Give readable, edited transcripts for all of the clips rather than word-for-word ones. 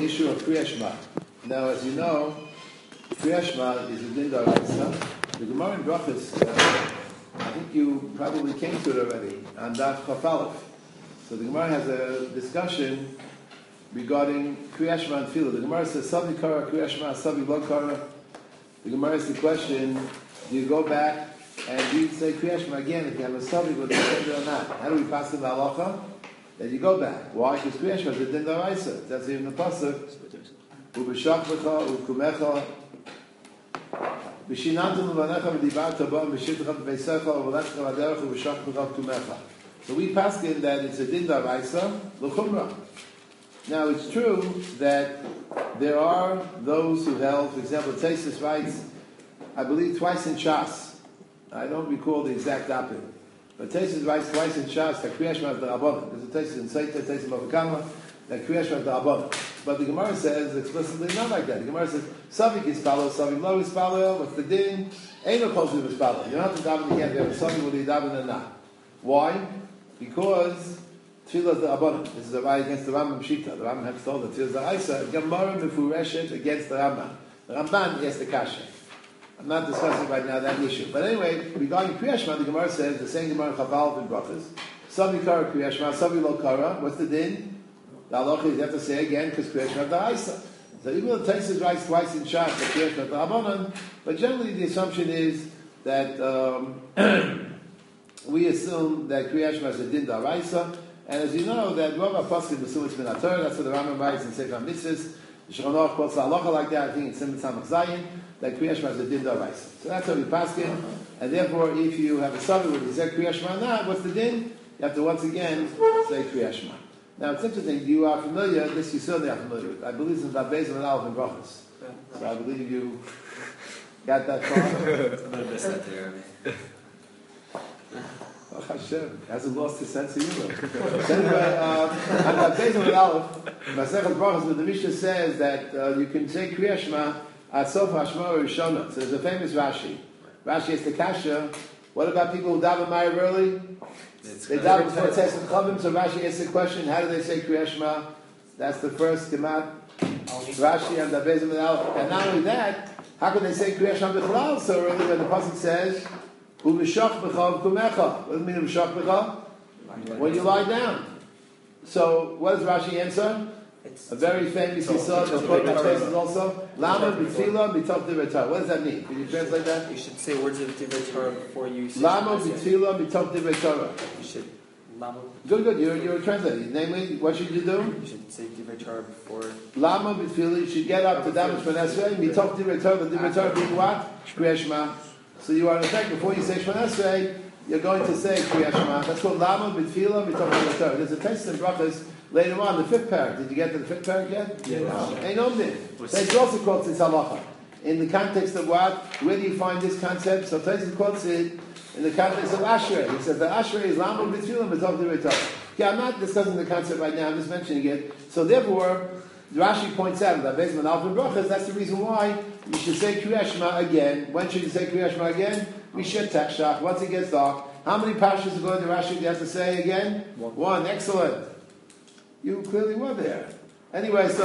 issue of Kriya Shema. Now, as you know, Kriya Shema is a din d'oraisa. The Gemara in Brachos, I think you probably came to it already, on Daf Chaf Aleph. So the Gemara has a discussion regarding Kriya Shema and Tefillah. The Gemara says, Savi Kara, Kriya Shema, Savi Lo Kara. The Gemara asks the question, do you go back and do you say Kriya Shema again if you have a Savi, whether you say it or not? How do we pass the halacha? Then you go back. Why? Because Kriya Shema is a din d'oraisa. That's even the pasuk. Ubeshachlecha, ukumecha, b'shinantum levanecha v'dibarta b'am b'shitcha b'veisecha v'lecha v'aderech ubeshachlecha ukumecha. So we pass in that it's a din d'oraisa l'chumra. Now it's true that there are those who held, for example, Taisus writes, I believe twice in Shas. I don't recall the exact topic. But Taisus writes twice in Shas that Kriya Shema is the Rabbanan. There's a Taisus in Seita, Taisus in Bavakama, that Kriya Shema is the Rabbanan. But the Gemara says explicitly not like that. The Gemara says, Savik is Palo, Savik lo is Palo, what's the din? Ain't no close to is Palo. You don't have to daven again, you have a Savik whether you daven or not. Why? Because Tefillah is the Rabbanan. This is a right against the Rambam Shita. The Rambam has told that Tefillah is the Isa. Gemara Mefureshet against the Rambam. The Ramban is the Kasha. I'm not discussing right now that issue. But anyway, regarding Kriya Shema, the Gemara says, the same Gemara in Chaf Aleph in Brachos, Savi Kara Kriya Shema, Savi Lo Kara, what's the din? The halacha is you have to say again, because Kriya Shema is the Isa. So even though Taisus writes twice in Shas, that Kriya Shema is the Rabbanan, but generally the assumption is that we assume that Kriya Shema is a din d'oraisa, and as you know, that Rav HaPoskim B'Sumas Min HaTorah, that's what the Rambam writes in Sefer HaMitzvos, the Shulchan Aruch quotes the halacha like that, I think it's Simon Samach Zayin, that Kriya Shema is a din d'oraisa. So that's how we pass it, and therefore if you have a Savi where you say Kriya Shema or not, what's the din? You have to once again say Kriya Shema. Now it's interesting, you are familiar, this you certainly are familiar with. I believe it's in Vav Beis and Aleph and Brachos. So I believe you got that far. I'm going to miss that there. Oh Hashem, hasn't lost his sense of humor. So anyway, on Vav Beis and Aleph, Masechet Brachos, where the Mishnah says that you can say Kriya Shema at Sof Hashma Rishona. So there's a famous Rashi. Rashi is the Kasha. What about people who daven Ma'ariv early? They daven before Tes and Chavim. So Rashi asks the question: how do they say Kriya Shema? That's the first Gemat. Rashi and Vav Beis and Aleph. And not only that, how can they say Kriya Shema B'chalal so early when the pasuk says U'Mishach B'cha V'Kumecha? What does it mean U'Mishach B'cha? When you lie down. So what does Rashi answer? A very famous Yisod, of course, that also. Lama b'tfilah b'tov divrei Torah. What does that mean? Can you translate that? You should say words of divrei Torah before you say. Lama b'tfilah b'tov divrei Torah. You should. Lama. Good. You're a translator. Namely, what should you do? You should say divrei Torah before. Lama b'tfilah. You should get up to daven Shmoneh Esrei. B'tov divrei Torah. The divrei Torah being what? Kriya Shema. So you are in effect before you say Shmoneh Esrei, you're going to say Kriya Shema. That's called Lama b'tfilah b'tov divrei Torah. There's a text in Brachos. Later on, the fifth parak. Did you get to the fifth parak yet? Yeah. Ain't no din. Taisus also quotes this halacha. In the context of what? Where do you find this concept? So Taisus quotes it in the context of Ashrei. He says that Ashrei is Lama b'tfilah b'tov divrei Torah. Okay, I'm not discussing the concept right now. I'm just mentioning it. So therefore, Rashi points out that based on Alpha Brachas, that's the reason why you should say Kriya Shema again. When should you say Kriya Shema again? Mishet Takshach. Once it gets dark. How many parshas according to Rashi do you have to say again? One. Excellent. You clearly were there. Anyway, so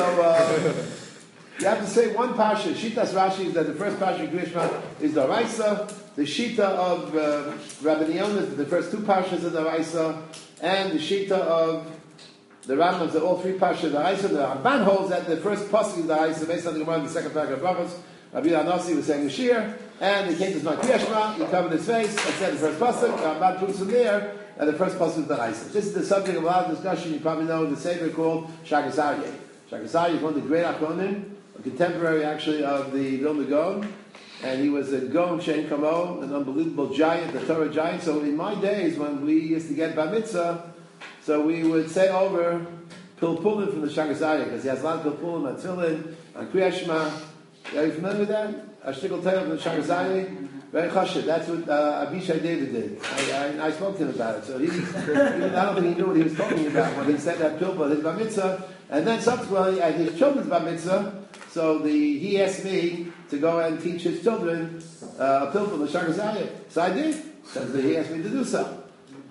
you have to say one parsha. Shitas Rashi is that the first parsha of Kriya Shema is the Raisa. The Shita of Rabbi Yonah is the first two parshas of the Raisa, and the Shita of the Rambam is that all three parshas of the Raisa. The Ramban holds that the first pasuk of the Raisa, based on the Gemara in the second paragraph of Brachos, Rabbi Anasi was saying the Shir, and he came to his Kriya Shema. He covered his face and said the first pasuk. Ramban proves from there. And the first pasuk is the Raisa. This is the subject of a lot of discussion. You probably know the Sefer called Shagas Aryeh. Shagas Aryeh is one of the great Achronim, a contemporary actually of the Vilna Gaon, and he was a Gaon Shein Kamo, an unbelievable giant, a Torah giant. So in my days when we used to get Bar Mitzvah, so we would say over Pilpulin from the Shagas Aryeh, because he has a lot of Pilpulin on Tefillin, on Kriya Shema. Are you familiar with that? A shtickle tale from the Shagas Aryeh? Very chashiv. That's what Abishai David did. I spoke to him about it. So I don't think he knew what he was talking about when he said that pilpul at his bar mitzvah. And then subsequently at his children's bar mitzvah, so he asked me to go and teach his children a pilpul, the Shagas Aryeh. So I did. So he asked me to do so.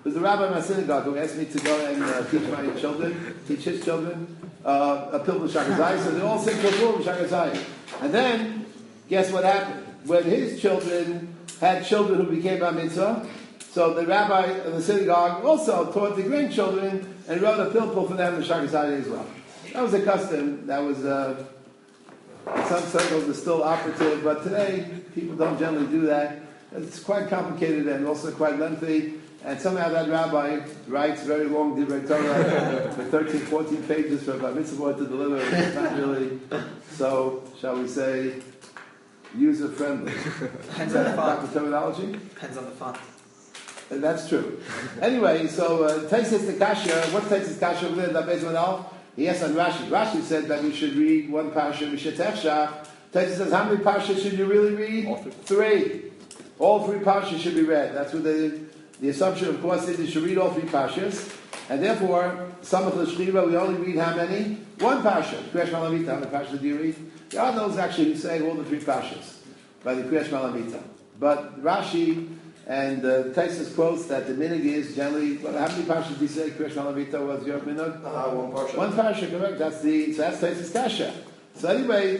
There's a rabbi in my synagogue who asked me to go and teach his children, a pilpul shakazai. So they all said pilpul shakazai. And then, guess what happened? When his children had children who became bar mitzvah, so the rabbi of the synagogue also taught the grandchildren and wrote a pilpul for them in shakazai as well. That was a custom. That was in some circles is still operative, but today people don't generally do that. It's quite complicated and also quite lengthy. And somehow that rabbi writes very long divrei Torah for 13, 14 pages for a bar mitzvah boy to deliver. It's not really so, shall we say, user-friendly. Depends on the font. The terminology? Depends on the font. That's true. Anyway, so Taisis the Kasha, what Taisis Kasha over there? He asked on Rashi. Rashi said that we should read one parsha, Mishetechsha. Taisis says, how many parshas should you really read? All three. 3. All 3 parshas should be read. That's what the assumption, of course, is you should read all 3 parshas. And therefore, Samach L'Shchiva, we only read how many? 1 parsha. Kriyash Malamita, how many parshas do you read? There are those actually who say all the 3 parshas by the Kriyash Malamita. But Rashi and Taisus quotes that the minig is generally, how many parshas do you say Kriyash Malamita was your minig? 1 parsha. 1 parsha, correct. That's Taisus Kasha. So anyway,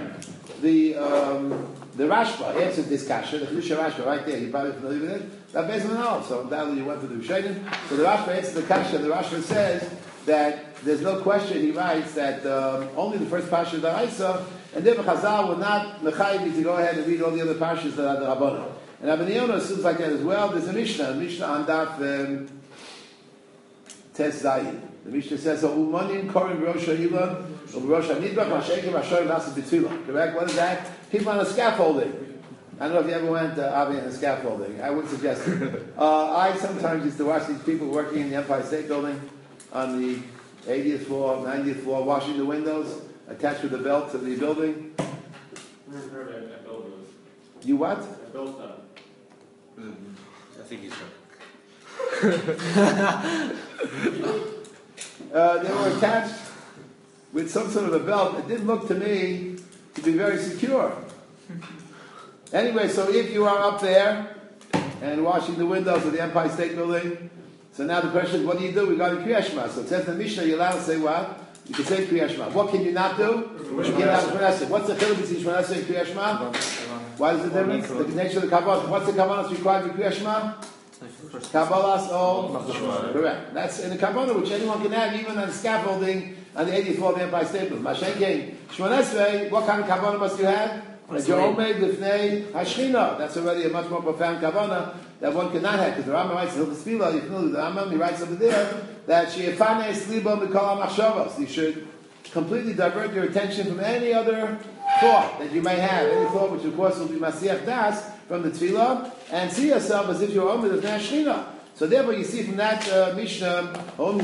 the Rashba answered this kasha, the Chidusha Rashba, right there, you're probably familiar with it. That based on all, so undoubtedly you went to the Rishonim. So the Rashba answers the kasha, the Rashba says that there's no question, he writes, that only the first parsha of the Isa, and therefore Chazal will not mechayiv you to go ahead and read all the other parshas that are the Rabbanon. And Abba Yonah assumes like that as well. There's a Mishnah on Daf Tes Zayin. The Mishnah says, "Umanim korim Rosh Ha'ila, Rosh Hanidbach, Mashekim, Asher, Nasa B'Tfilah." Correct? What is that? People on a scaffolding. I don't know if you ever went to Avi on a scaffolding. I would suggest it. I sometimes used to watch these people working in the Empire State Building on the 80th floor, 90th floor, washing the windows, attached with a belt to the building. I built those. You what? I built them. I think he's They were attached with some sort of a belt. It didn't look to me to be very secure. Anyway, so if you are up there and washing the windows of the Empire State Building, so now the question is, what do you do? We got a Kriyash Shema. So it says in the Mishnah, you're allowed to say what? You can say Kriyash Shema. What can you not do? You cannot Shmoneh Esrei. What's the chiluk between Shmoneh Esrei and Kriyash Shema? What is the difference? The nature of the Kabbalah. What's the Kabbalah that's required for Kriyash Shema? Kabbalah's all correct. That's in the Kabbalah, which anyone can have, even on the scaffolding on the 80th floor of the Empire State Building. Mashen came Shmoneh Esrei. What kind of Kabbalah must you have? That's already a much more profound kavanah that one cannot have, because the Rambam writes in Hilchos Tefillah, you know, the Rambam, he writes over there that she'efanes libo mikol hamachshavos. You should completely divert your attention from any other thought that you may have, any thought which of course will be masiach das from the tefillah, and see yourself as if you're omed of Shechina. So therefore you see from that Mishnah,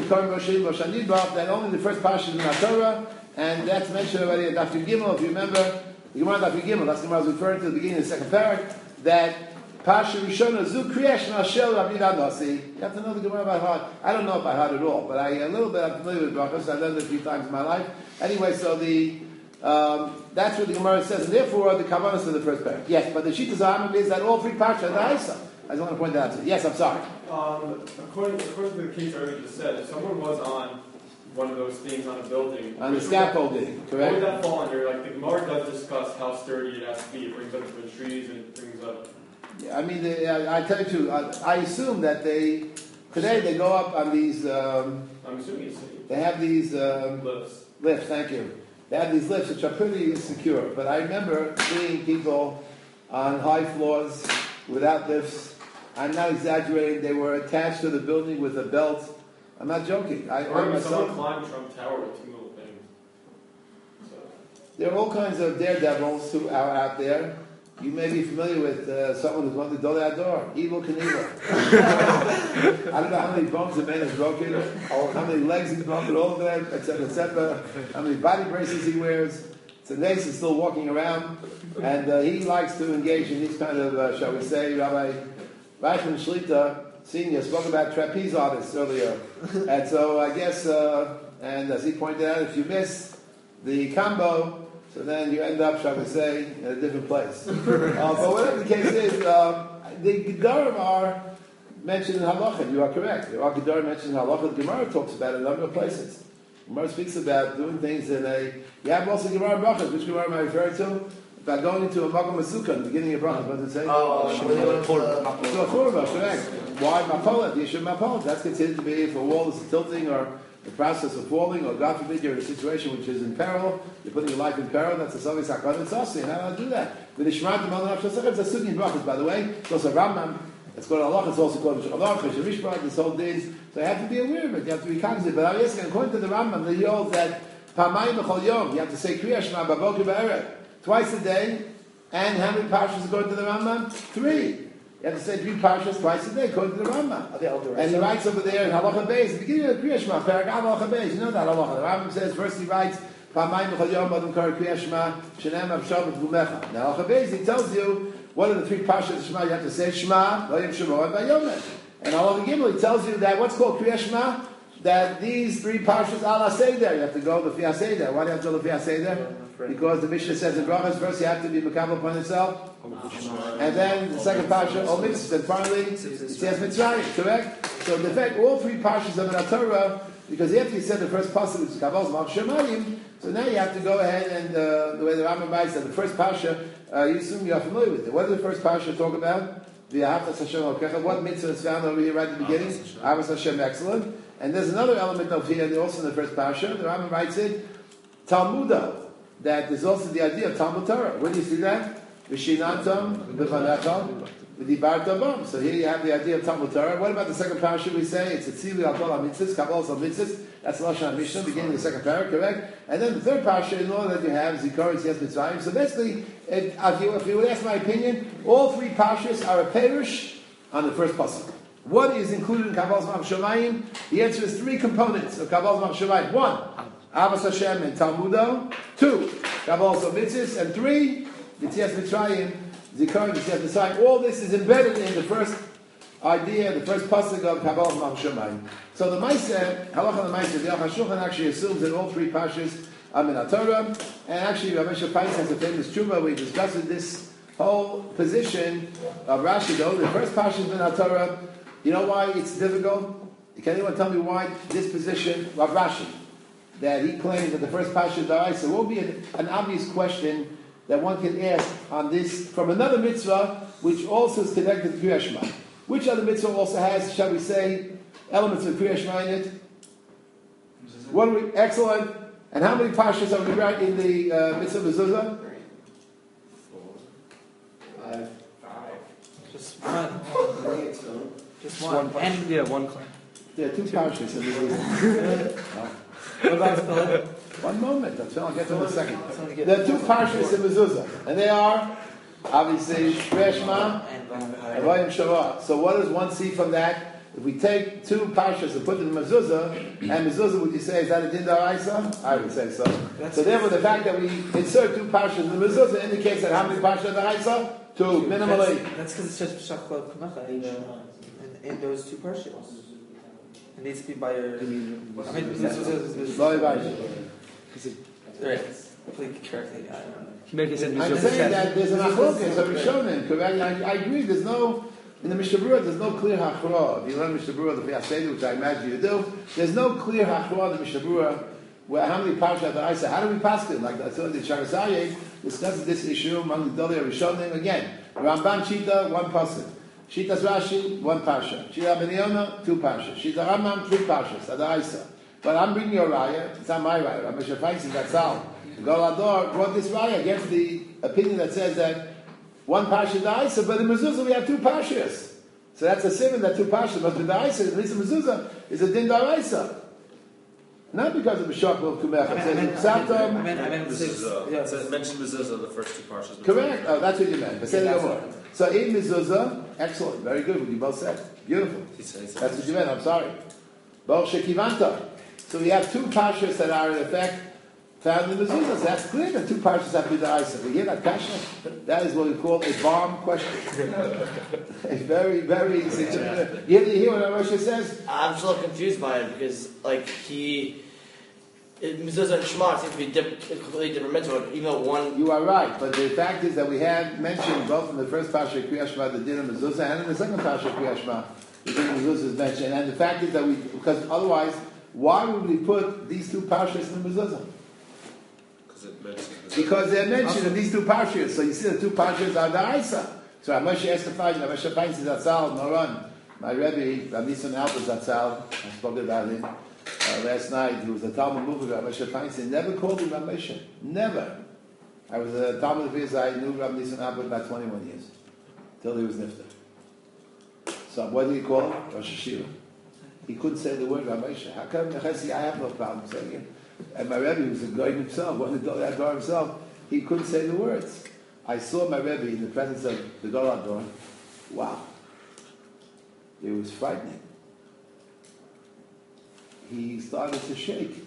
that only the first parsha is in the Torah, and that's mentioned already in Daf Gimel, if you remember. The Gemara Daf Gimel, that's the Gemara I was referring to at the beginning of the second parak, that Pasha Rishona Zu Kriyash Nashel Rabbi Nasi. You have to know the Gemara by heart. I don't know it by heart at all, but a little bit I'm familiar with brachos. I've learned it a few times in my life. Anyway, so that's what the Gemara says, and therefore the Kavanah for the first parak. Yes, but the Shita Zaham is that all 3 parshas are the Isa. I just want to point that out to you. Yes, I'm sorry. According to the case I already just said, if someone was on one of those things on a building. On the scaffolding, correct? What would that fall under? Like the Gemara does discuss how sturdy it has to be. It brings up different trees and it brings up. Yeah, I mean, I tell you the truth. I assume that today they go up on these. I'm assuming it's. They have these Lifts. Lifts, thank you. They have these lifts which are pretty secure. But I remember seeing people on high floors without lifts. I'm not exaggerating. They were attached to the building with a belt. I'm not joking. Someone climbed Trump Tower with 2 little things. So. There are all kinds of daredevils who are out there. You may be familiar with someone who's won the Dolei Ador, Evil Knievel. I don't know how many bones the man has broken, how many legs he's broken, all of them, etc., how many body braces he wears. So Nace is still walking around, and he likes to engage in these kind of, shall we say, Rabbi Reichman Shlita Senior spoke about trapeze artists earlier. And so I guess, and as he pointed out, if you miss the combo, so then you end up, shall we say, in a different place. But whatever the case is, the Gedarim are mentioned in Halacha. You are correct. The Kedar mentioned in Halacha. The Gemara talks about it in a number of places. Gemara speaks about doing things in a. You have also Gemara brachas. Which Gemara am I referring to? About going into a Magam Masukah in the beginning of brachas. What does it say? So Churba, correct. Why Mapolet? The issue of Mapolet. That's considered to be if a wall is tilting or the process of falling, or God forbid you're in a situation which is in peril, you're putting your life in peril, that's a Savi Sakon and Sasi, and how do I do that? With the Shemad, the Malach Shasach, it's a Sugi in brachas, by the way. It's also Rambam, it's called Allah, it's also called Shalach, Shavishbah, this whole days. So you have to be aware of it, you have to be cognizant. But I'm asking, according to the Rambam, he holds that Pamayim B'chol Yom, you have to say Kriya Shema B'Boker B'Erev, twice a day, and how many parshas according to the Rambam? 3. You have to say 3 parshas twice a day according to the Rambam. And he writes over there in Halacha Beis, the beginning of Kriya Shema, Paragam Halacha Beis, you know that Halacha. The Rambam says, first he writes, Pamayim B'chol Yom Adam Kar Kriya Shema, Shenem Avshav V'Gumecha. Now Halacha Beis, he tells you, what are the 3 parshas of Shema? You have to say Shema, Vayim Shemo, and Vayomer. And Halacha Gimel, he tells you that what's called Kriya Shema, that these 3 parshas ala seder, you have to go L'fi HaSeder. Why do you have to go L'fi HaSeder? Because the Mishnah says in brachas, first you have to be mekabel upon yourself, and then the second parsha, all mitzvahs, and finally it says Mitzrayim, correct? So in effect, all 3 parshas of the Torah, because after you said the first pasuk, which is Kabbal's Mach Shemayim, so now you have to go ahead and the way the Rambam writes that the first parsha, you assume you are familiar with it. What does the first parsha talk about? V'ahavtas Hashem Elokecha. What mitzvah is found over here right at the beginning? Ahavas Hashem, excellent. And there's another element of here, also in the first parsha. The Rambam writes it, Talmudah. That there's also the idea of Talmud Torah. Where do you see that? V'shinantam v'chanecha v'dibarta bam. So here you have the idea of Talmud Torah. What about the second parasha? We say it's a tzili al kol ha-mitzvahs, kabbalas al-mitzvahs. That's Lashon HaMishnah, beginning of the second parasha, correct? And then the third parasha, in order that you have Zikaron, Yes Mitzrayim. So basically, if you would ask my opinion, all 3 parashas are a perush on the first pasuk. What is included in Kabbal's Mach Shemayim? The answer is 3 components of Kabbal's Mach Shemayim. 1, Avos Hashem and Talmudo. 2, Kabbalas al-mitzvahs. And 3, Yetzias Mitzrayim, Zikaron, Yetzias Mitzrayim. All this is embedded in the first idea, the first pasuk of Kabbalas Mach Shemayim. So the Maaseh, Halacha the Maaseh, the Aruch HaShulchan actually assumes that all 3 parshas are min HaTorah. And actually, Rabbi Shapais has a famous tshuva where he discusses this whole position of Rashi. Though the first parsha is min HaTorah. You know why it's difficult? Can anyone tell me why this position of Rashi, that he claims that the first parsha is daraisa, will be an obvious question that one can ask on this from another mitzvah, which also is connected to Kriya Shema. Which other mitzvah also has, shall we say, elements of Kriya Shema in it? What do we? Excellent. And how many parshas are we right in the mitzvah mezuzah? 5. Just one. Just one. And yeah, one claim. There are 2 parshas in the mezuzah. What about Philip? One moment, I'll get to them in a second. There are 2 parshas in mezuzah, and they are obviously Kriya Shema and Vayim Shavah. So what does one see from that? If we take 2 parshas and put it in mezuzah, and mezuzah, would you say, is that a din daraisa? I would say so. So therefore, the fact that we insert 2 parshas in the mezuzah indicates that how many parshas are daraisa? 2, minimally. That's because it says Pshach Kumecha in those 2 parshas. It needs to be by your. I mean, this was right. Completely correctly. I'm saying that there's an achlokas of Rishonim. Correct? I agree. There's no in the Mishnah Berurah. There's no clear hachra. If you learn Mishnah Berurah, the Piyaseder, which I imagine you do, there's no clear hachra in the Mishnah Berurah. Where how many parshas I say? How do we pass it? Like I told you, Sharasaye discusses this issue among the Dolei Rishonim. Again, Ramban Shita 1 pasuk. Shitas Rashi, 1 parsha. Shita Ben Yonah, 2 parshas. Shita Rambam, 3 parshas. Adaisa. But I'm bringing you a raya. It's not my raya. Rabbi Shafai that's all. Golador brought this raya against the opinion that says that 1 parsha Adaisa, but in mezuzah we have 2 parshas. So that's a simon that 2 parshas must be Adaisa. At least in mezuzah is a din Adaisa. Not because of the shock of Kumecha. It says it mentioned mezuzah, the first 2 parshas. Correct. Oh, that's what you meant. So in mezuzah, excellent, very good. What you both said, beautiful. That's what you meant. I'm sorry. Baruch shekivanta. So we have 2 parshas that are in effect found in mezuzah. So that's clear that 2 parshas have to be da'isa. We hear that kasha. That is what we call a bomb question. A very, very. You hear what Rashi says? I'm just a little confused by it because, mezuzah and Shema seem to be completely different mitzvah. Even though one, you are right, but the fact is that we have mentioned both in the first parsha Kriya Shema the din of mezuzah and in the second parsha Kriya Shema the think mezuzah is mentioned, and the fact is that because otherwise, why would we put these two parshas in the mezuzah? Because they're mentioned in these two parshas. So you see the two parshas are the Isa. So Moshe Estefan, Moshe Feinstein Zatzal, Moran, my Rebbe, Rabbi Nissen Alper Zatzal, I spoke about him last night. He was a Talmud mover, Rabbi Moshe Feinstein. Never called him Rabbi Moshe. Never. I was a Talmud of his. I knew Rabbi Nissen Alper about 21 years, till he was nifter. So what did he call him? Rosh Hashiva. He couldn't say the word Rabbi Moshe. How come? I have no problem saying it. And my Rebbe was a guy himself, wanted to go that door himself. He couldn't say the words. I saw my Rebbe in the presence of the Golan door. Wow. It was frightening. He started to shake.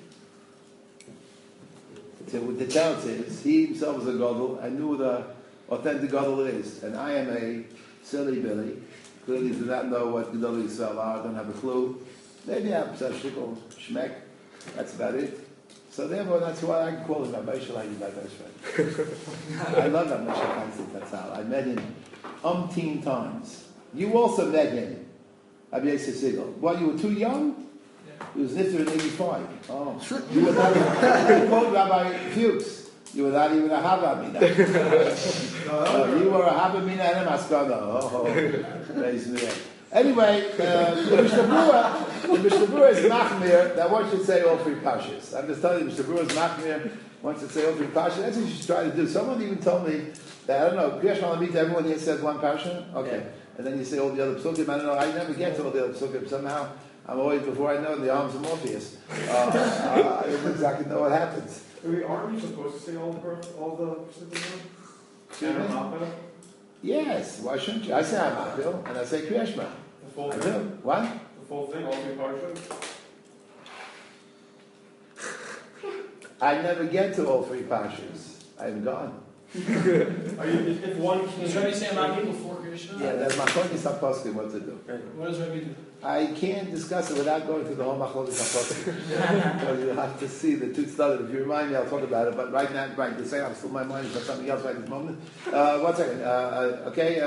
So what the challenge is, he himself was a Gadol. I knew what the authentic Gadol is. And I am a silly Billy. Clearly do not know what Gadol Yisrael are. I don't have a clue. Maybe I have a shikol, shmek. That's about it. So therefore, that's why I can call him Rabbi Shalai, my best friend. I love Rabbi Shalai, that's how. I met him umpteen times. You also met him, Rabbi Yosef Siegel. Well, you were too young? He was nifter in 85. Oh. You were not even, quote Rabbi Fuchs, you were not even a Havamina. You were a Havamina and a Maskana. Oh, praise me. Anyway, the Mishnah Berurah is machmir that one should say all three parshas. I'm just telling you, Mishnah Berurah is machmir one should say all three parshas. That's what you should try to do. Someone even told me that, I don't know, Kriyash Malamita, everyone here says one parsha? Okay. Yeah. And then you say all the other psukim. I don't know, I never get to all the other psukim. Somehow, I'm always, before I know, in the arms of Morpheus. I don't exactly know what happens. Aren't we supposed to say all the psukim? Yes, why shouldn't you? I say Hamachil, and I say Kriyash Ma. The full I thing? do. What? The full thing, all three parshas? I never get to all three parshas. I'm gone. If one can't... Does Rabbi say Hamachil before Krishna? Yeah, that's my point. Is supposed what to do. What does Rabbi do? I can't discuss it without going through the whole Machlokes HaPoskim. Because you have to see the two studies. If you remind me, I'll talk about it. But right now, to say I'm still my mind is about something else right this moment. 1 second. Okay.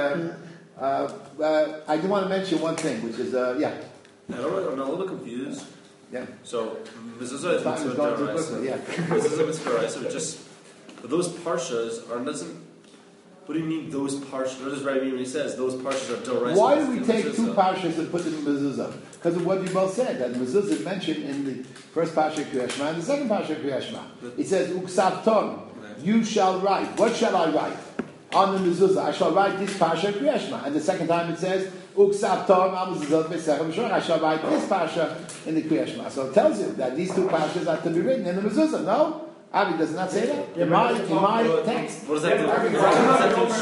I do want to mention one thing, which is yeah. I'm a little bit confused. Yeah. So mezuzah is Time is going too quickly. Yeah. Mezuzah mitzvah. So just but those parshas are doesn't. What do you mean those parshas? What does Rabbi mean when he says those parshas are doraisa? Why do we take two parshas and put them in mezuzah? Because of what you both said. That mezuzah is mentioned in the first parsha of Kriyas Shema and the second parsha of Kriyas Shema. It says uksavton, you shall write. What shall I write? On the mezuzah, I shall write this parsha of Kriyas Shema. And the second time it says uksavton al mezuzah b'sechem shor. I shall write this parsha in the Kriyas Shema. So it tells you that these two parshas are to be written in the mezuzah. No. Abi does not say that. In my text. What does that do? What does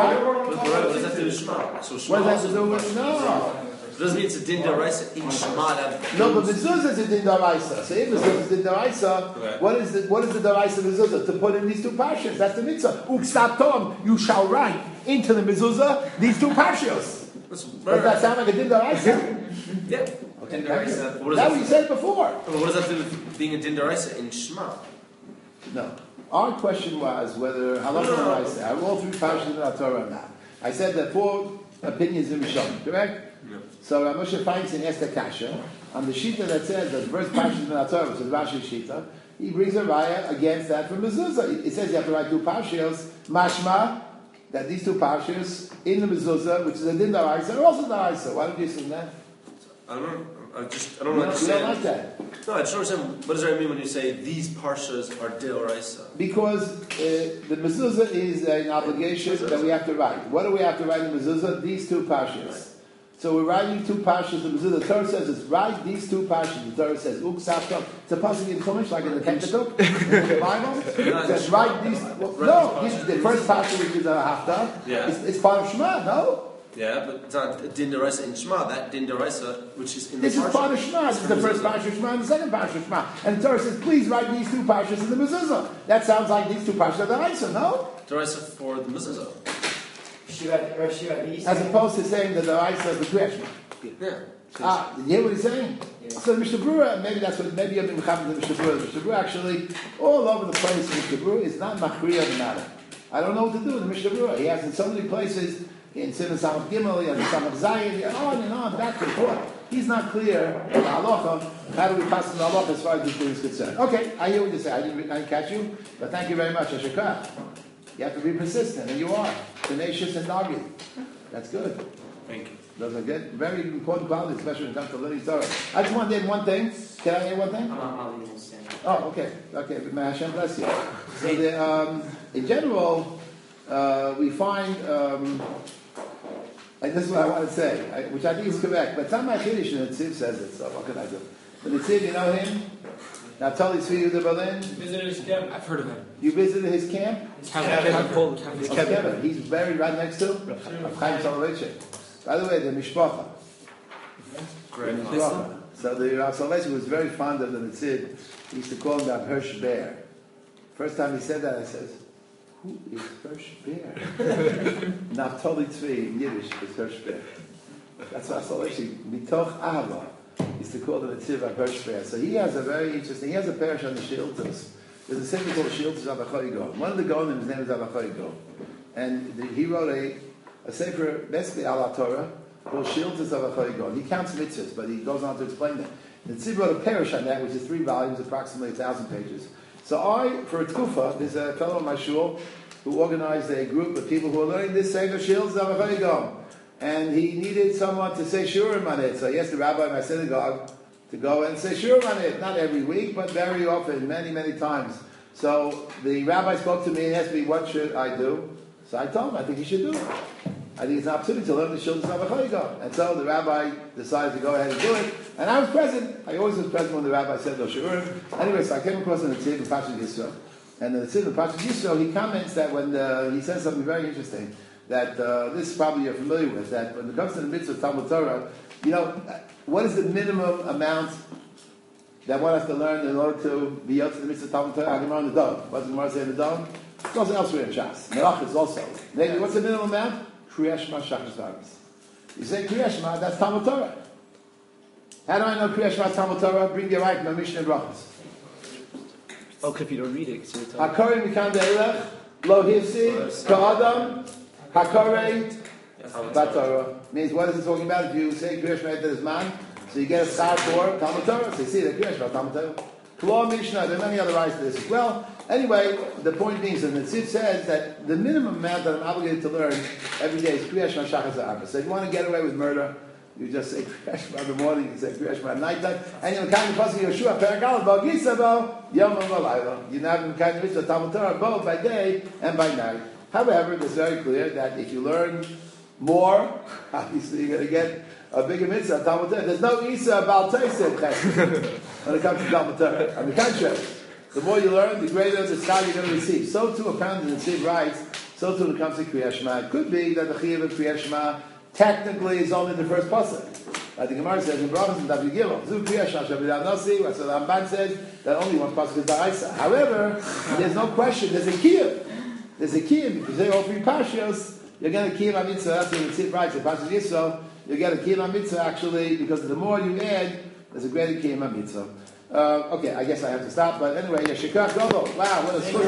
that do with Shema? So Shema. What does that do with no? It doesn't mean it's a din deraisa in Shema. No, but mezuzah is a din deraisa. So if mezuzah is din deraisa, what is the deraisa mezuzah? To put in these two parshas. That's the mitzvah. Uksatom, you shall write into the mezuzah these two parshas. Does that sound like a din deraisa? Yeah. Okay. That's what you said before. What does that do with being a din deraisa in Shema? No. Our question was whether halacha deraisa are all three parshas in the Torah or not. I said that 4 opinions in Rishon, correct? Yeah. So Moshe Feinstein asked a kasha on the shita that says that the first parshas in the Torah, which is Rashi's shita. He brings a raya against that from mezuzah. It says you have to write two parshas, mashma, that these two parshas in the mezuzah, which is a din deraisa, are also deraisa. Why don't you assume that? I don't know. I don't You understand. don't like that. No, I just don't understand. What does that mean when you say these parshas are deoraisa? Because the mezuzah is an obligation that we have to write. What do we have to write in mezuzah? These two parshas. So we're writing two parshas in mezuzah. The Torah says it's write these two parshas. The Torah says uksavtom. It's a passage in Chumash, like in the Pentateuch, in the Bible. It says write these. The first parsha, which is a haftarah, it's part of Shema. No. Yeah, but it's not a din deraisa in Shema. That din deraisa, which is in this the is part of Shema. This is the first parsha of Shema and the second parsha of Shema. And the Torah says, please write these two parshas in the mezuzah. That sounds like these two parshas are the deraisa, no? Deraisa for the mezuzah. As opposed to saying that the deraisa is the Kriyas Shema. Yeah. You hear what he's saying? Yeah. So the Mishnah Berurah, maybe I've been mechaber the Mishnah Berurah. The Mishnah Berurah actually, all over the place, the Mishnah Berurah is not machriya the matter. I don't know what to do with the Mishnah Berurah. He has in so many places, in Simon Samach Gimel, he has a Samach Zayin, and on, back and forth. He's not clear on the halacha. How do we pass on the halacha as far as this thing is concerned? Okay, I hear what you say. I didn't catch you, but thank you very much, Ashikah. You have to be persistent, and you are. Tenacious and dogged. That's good. Thank you. Those are good. Very important qualities, especially when it comes to learning Torah. I just want to add one thing. Can I add one thing? Oh, okay. Okay, may Hashem bless you. So in general, we find, and this is what I want to say, which I think is correct, but some Chiddush in the Tziv says it, so what can I do? But the Tziv, you know him? Naftali Tzvi Yehuda Berlin? Visited his camp. I've heard of him. You visited his camp? Kevin. He's buried right next to Rav Chaim Soloveitchik. By the way, the Mishpacha. Great. So the Rav Soloveitchik was very fond of the Netziv. He used to call him Rav Hirsch Bear. First time he said that, I said, who is Hirsch Bear? Naftali Tzvi in Yiddish is Hirsch Bear. That's Rav Soloveitchik. Mitoch Ahava. He used to call the Netziv Rav Hirsch Bear. So he has a very interesting, he has a parish on the Shiltos. There's a sefer called Shiltos Avachoigo. One of the Gonim, his name is Avachoigo. And he wrote a sefer, basically ala Torah, called Shiltos Avachoigo. He counts mitzvahs, but he goes on to explain that. The Tzib wrote a parish on that, which is 3 volumes, approximately 1,000 pages. So for a tkufa, there's a fellow in my shul who organized a group of people who were learning this sefer Shiltos Avachoigo. And he needed someone to say shurim on it. So he asked the rabbi in my synagogue to go and say shurim on it. Not every week, but very often, many, many times. So the rabbi spoke to me and asked me, what should I do? So I told him, I think you should do it. I think it's an opportunity to learn the Shiltos Avachoigo. And so the rabbi decided to go ahead and do it. And I was present. I always was present when the rabbi said those shurim. Anyway, so I came across the Netziv in Parshas Yisro. And the Netziv in Parshas Yisro, he comments that when he says something very interesting, that this probably you're familiar with, that when it comes to the mitzvah of Talmud Torah, what is the minimum amount that one has to learn in order to be out to the mitzvah of Talmud Torah? Gemara in the Dom. What does Gemara say in the Dom? It's also elsewhere in Shas. Melachos also. Maybe what's the minimum amount? Kriyas Shema Shachris V'Avis. You say Kriyas Shema, that's Talmud Torah. How do I know Kriyas Shema is Talmud Torah? Bring your right, my Mishnah and Brachos. Okay, if you don't read it, so Hakari Mikan De'elech, Lo Hivsi, Ka'adam, Hakarei Batorah means what is it talking about? If you say Kriyash Shema to this man, so you get a star for Talmud Torah. So you see the Kriyash Shema Talmud Torah. K'lo Mishnah. There are many other rights to this as well. Anyway, the point being, so the Tzid says that the minimum amount that I'm obligated to learn every day is Kriyash Shema Shachas Ha'arba. So if you want to get away with murder, you just say Kriyash Shema in the morning, you say Kriyash Shema at nighttime, and you're kind of passing Yeshua Perakal Ba'Gisa Bo Yom V'Layla. You're not in kind of mitzvah Talmud Torah both by day and by night. However, it's very clear that if you learn more, obviously you're going to get a bigger mitzvah, Talmud Torah. There's no Isa Baal Teised when it comes to Talmud Torah. On the contrary, the more you learn, the greater the schar you're going to receive. So too, apparently, the Tzib writes, so too when it comes to Kriyas Shema. It could be that the Chiyuv of Kriyas Shema technically is only the first pasuk. Like the Gemara says in Brachos and David Gimel, Zu Kriyas Shema Shabbat Nasi, what the Ramban said, that only one pasuk is Da'isa. However, there's no question, there's a Kiyuv. There's a kiyum, because they're all 3 parshas, you're going to kiyum mitzvah, that's what the Tzid writes, in Parshas Yisro, you get a kiyum mitzvah actually, because the more you add, there's a greater kiyum mitzvah. Okay, I guess I have to stop, but anyway, Shikach Gobo, wow, what a